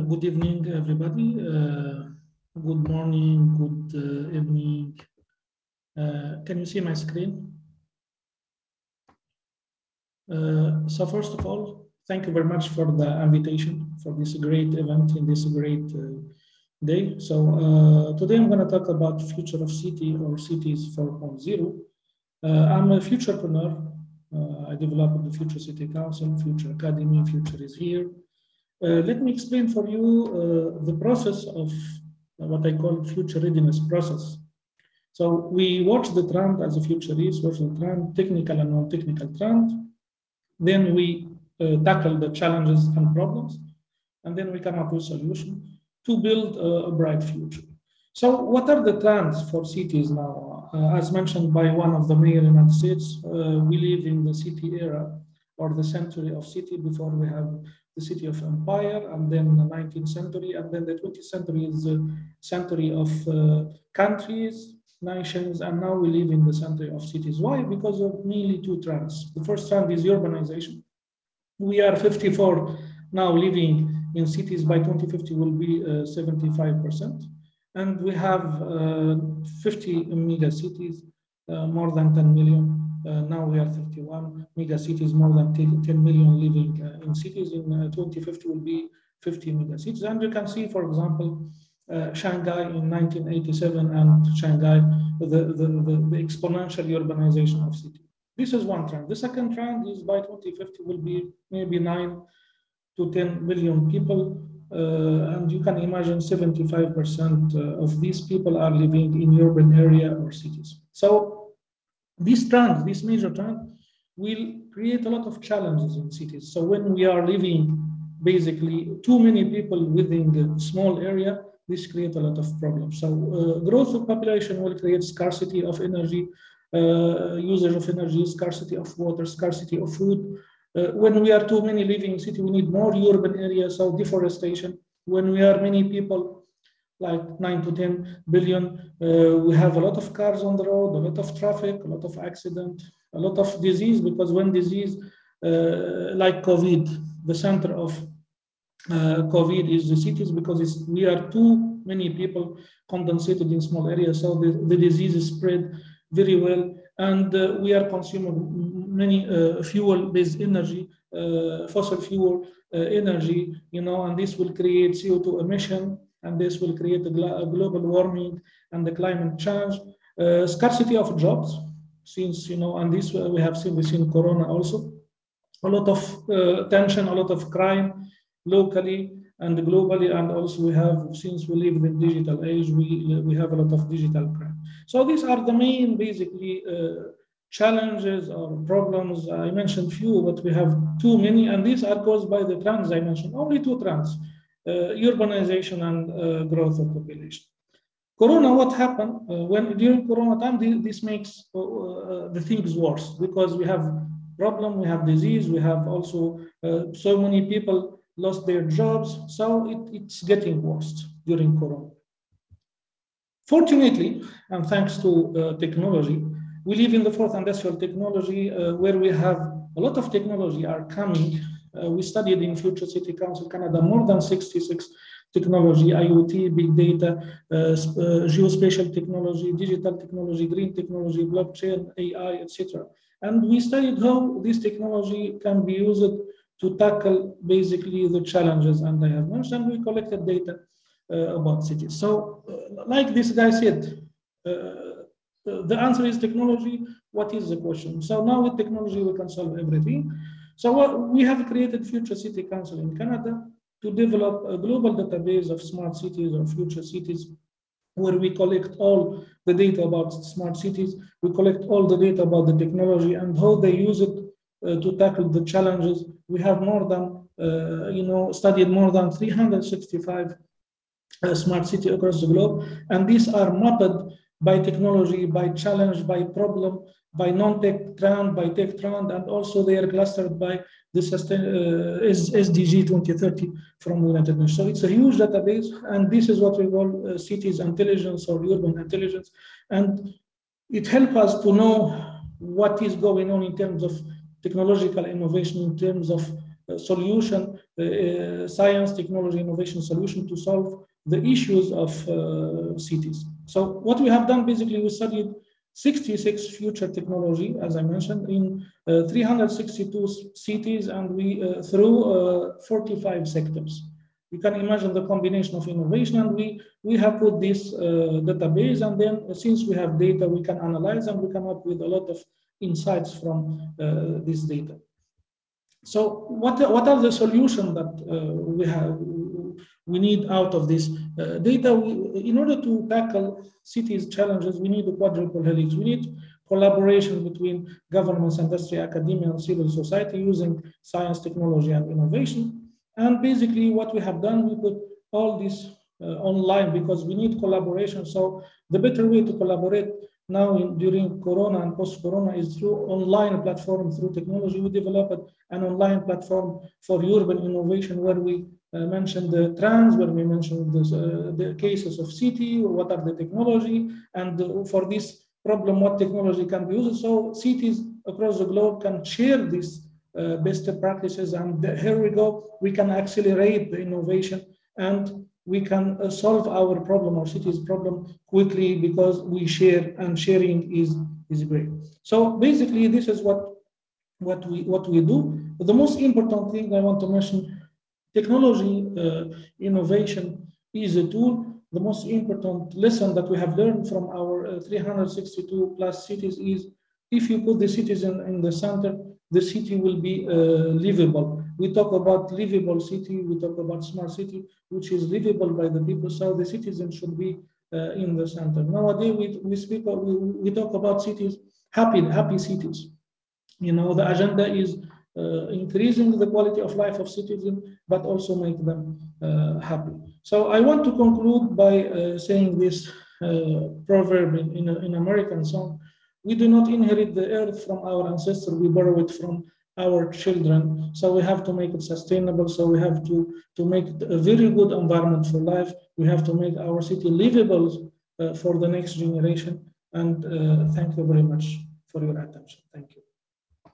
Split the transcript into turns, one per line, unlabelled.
Good evening, everybody. Good morning, good evening. Can you see my screen? So first of all, thank you very much for the invitation for this great event in this great day. So today I'm going to talk about future of city or cities 4.0. I'm a futurepreneur. I developed the Future City Council, Future Academy, Future is here. Let me explain for you the process of what I call future readiness process. So we watch the trend as a futurist, watch the trend, technical and non-technical trend. Then we tackle the challenges and problems, and then we come up with solutions to build a bright future. So what are the trends for cities now? As mentioned by one of the mayor in the United States, we live in the city era or the century of city. Before we have the city of empire, and then the 19th century, and then the 20th century is the century of countries, nations, and now we live in the century of cities. Why? Because of mainly two trends. The first trend is urbanization. We are 54 now living in cities. By 2050 will be 75%. And we have 50 mega cities, more than 10 million. Now we are 31 mega cities, more than 10 million living in cities. In 2050 will be 50 mega cities. And you can see, for example, Shanghai in 1987 and Shanghai, the exponential urbanization of cities. This is one trend. The second trend is by 2050 will be maybe 9 to 10 million people. And you can imagine 75% of these people are living in urban area or cities. So this trend, this major trend, will create a lot of challenges in cities. So when we are living basically too many people within a small area, this creates a lot of problems. So growth of population will create scarcity of energy, usage of energy, scarcity of water, scarcity of food. When we are too many living in city, we need more urban areas, so deforestation. When we are many people, like 9 to 10 billion, we have a lot of cars on the road, a lot of traffic, a lot of accident, a lot of disease, because when disease, like COVID, the center of COVID is the cities, because we are too many people condensated in small areas, so the disease is spread very well, and we are consuming many fuel-based energy, fossil fuel energy, and this will create CO2 emission, and this will create a global warming and the climate change, scarcity of jobs, since, and this we have seen Corona also, a lot of tension, a lot of crime locally and globally, and also we have, since we live in digital age, we have a lot of digital crime. So these are the main, basically, challenges or problems. I mentioned few, but we have too many, and these are caused by the trends I mentioned. Only two trends, urbanization and growth of population. Corona, what happened when during Corona time? This makes the things worse, because we have problem, we have disease, we have also so many people lost their jobs, so it's getting worse during Corona. Fortunately, and thanks to technology, we live in the fourth industrial technology, where we have a lot of technology are coming. We studied in Future City Council Canada more than 66 technology, IoT, big data, geospatial technology, digital technology, green technology, blockchain, AI, etc. And we studied how this technology can be used to tackle basically the challenges, and I have mentioned, we collected data about cities. So like this guy said, the answer is technology. What is the question? So now with technology, we can solve everything. So we have created Future City Council in Canada to develop a global database of smart cities or future cities, where we collect all the data about smart cities. We collect all the data about the technology and how they use it to tackle the challenges. We have more than, studied more than 365 smart cities across the globe, and these are mapped by technology, by challenge, by problem, by non-tech trend, by tech trend, and also they are clustered by the SDG 2030 from the United Nations. So it's a huge database, and this is what we call cities intelligence or urban intelligence, and it helps us to know what is going on in terms of technological innovation, in terms of solution, science, technology, innovation solution to solve the issues of cities. So what we have done, basically, we studied 66 future technology, as I mentioned, in 362 cities, and we through 45 sectors. You can imagine the combination of innovation, and we have put this database, and then since we have data, we can analyze and we come up with a lot of insights from this data. So what are the solutions that we need out of this data? In order to tackle cities' challenges, we need a quadruple helix. We need collaboration between governments, industry, academia, and civil society using science, technology, and innovation. And basically, what we have done, we put all this online because we need collaboration. So the better way to collaborate now during Corona and post-Corona is through online platform, through technology. We developed an online platform for urban innovation where we mentioned the trends, where we mentioned the cases of city, what are the technology, and for this problem, what technology can be used. So cities across the globe can share these best practices, and here we go, we can accelerate the innovation, and we can solve our problem, our city's problem, quickly because we share, and sharing is great. So basically, this is what we do. But the most important thing I want to mention: technology innovation is a tool. The most important lesson that we have learned from our 362 plus cities is, if you put the citizen in the center, the city will be livable. We talk about livable city, we talk about smart city, which is livable by the people. So the citizen should be in the center. Nowadays, we talk about cities, happy cities. You know, the agenda is increasing the quality of life of citizens, but also make them happy. So I want to conclude by saying this proverb in American song: we do not inherit the earth from our ancestors, we borrow it from our children. So we have to make it sustainable. So we have to make it a very good environment for life. We have to make our city livable for the next generation. And thank you very much for your attention. Thank you.